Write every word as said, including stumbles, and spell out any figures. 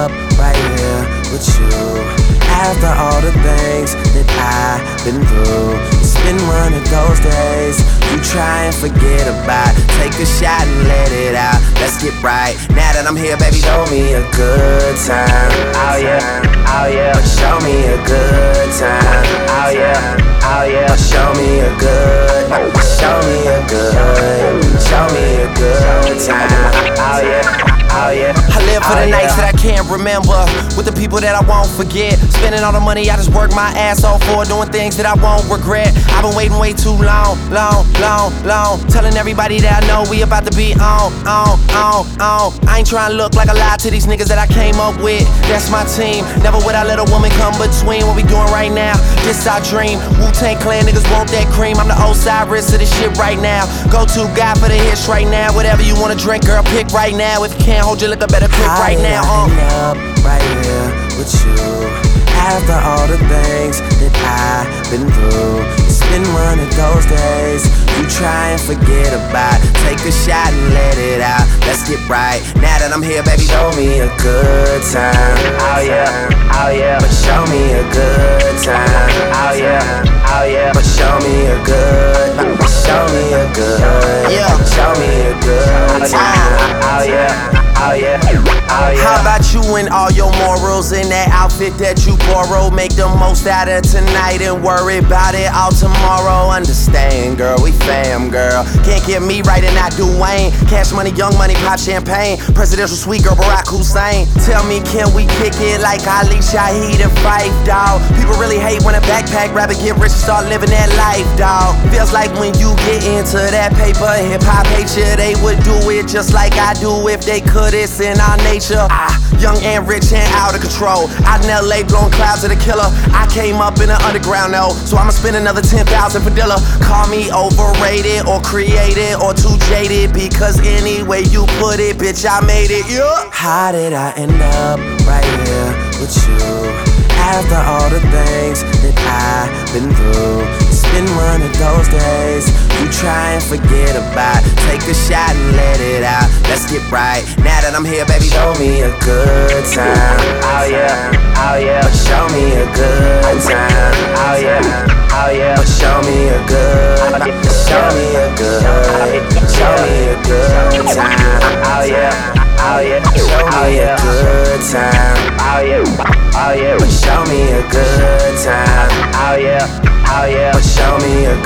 up right here with you. After all the things that I've been through, it's been one of those days you try and forget about. Take a shot and let it out. Let's get right. Now that I'm here, baby, show me a good time. Oh yeah, oh yeah. Show me a good time. Oh yeah, oh yeah. Show me a good, show me a good, show me a good time. Oh yeah. Oh, yeah. I live for the oh, nights yeah. that I can't remember, with the people that I won't forget. Spending all the money I just work my ass off for, doing things that I won't regret. I've been waiting way too long, long, long, long, telling everybody that I know we about to be on, on, on, on. I ain't trying to look like a lie to these niggas that I came up with. That's my team. Never would I let a woman come between what we doing right now. This our dream. Wu-Tang Clan niggas want that cream. I'm the Osiris of this shit right now. Go-to guy for the hits right now. Whatever you wanna drink, girl, pick right now. If you can't hold your liquor, better pick How right now. I end up right here with you. After all the things that I've been through, it's been one of those days you try and forget about. Take a shot and let it out. Let's get right. Now that I'm here, baby, show me a good time. Oh yeah, oh yeah. But show me a good time. Oh yeah, oh yeah. But show me a good, show me a good, yeah. Show me a good time. Oh yeah. Oh yeah, oh yeah. How about you and all your morals in that outfit that you borrow? Make the most out of tonight and worry about it all tomorrow. Understand, girl, we fam, girl. Can't get me right and not Dwayne. Cash money, young money, pop champagne. Presidential suite, girl, Barack Hussein. Tell me, can we kick it like Ali, Shaheed, and Fife, dawg? People really hate when a backpack rapper get rich and start living that life, dawg. Feels like when you get into that paper, hip-hop hate you, they would do it just like I do if they could. It's in our nature. Ah, young and rich and out of control. Out in L A blowing clouds of the killer. I came up in the underground though, so I'ma spend another ten thousand for Dilla. Call me overrated or created or too jaded, because any way you put it, bitch, I made it. Yeah. How did I end up right here with you? After all the things that I've been through, it's been one of those days you try and forget about. Take a shot and let it out. Let's get right. Now that I'm here, baby, show me a good time. Oh yeah, oh yeah. But show me a good time. Oh yeah, oh yeah. But show me a good, show me a good, show me a good time. Oh yeah. Oh yeah, show me a good time. Oh yeah, oh yeah. But show me a good time. Oh yeah, oh yeah. But show me a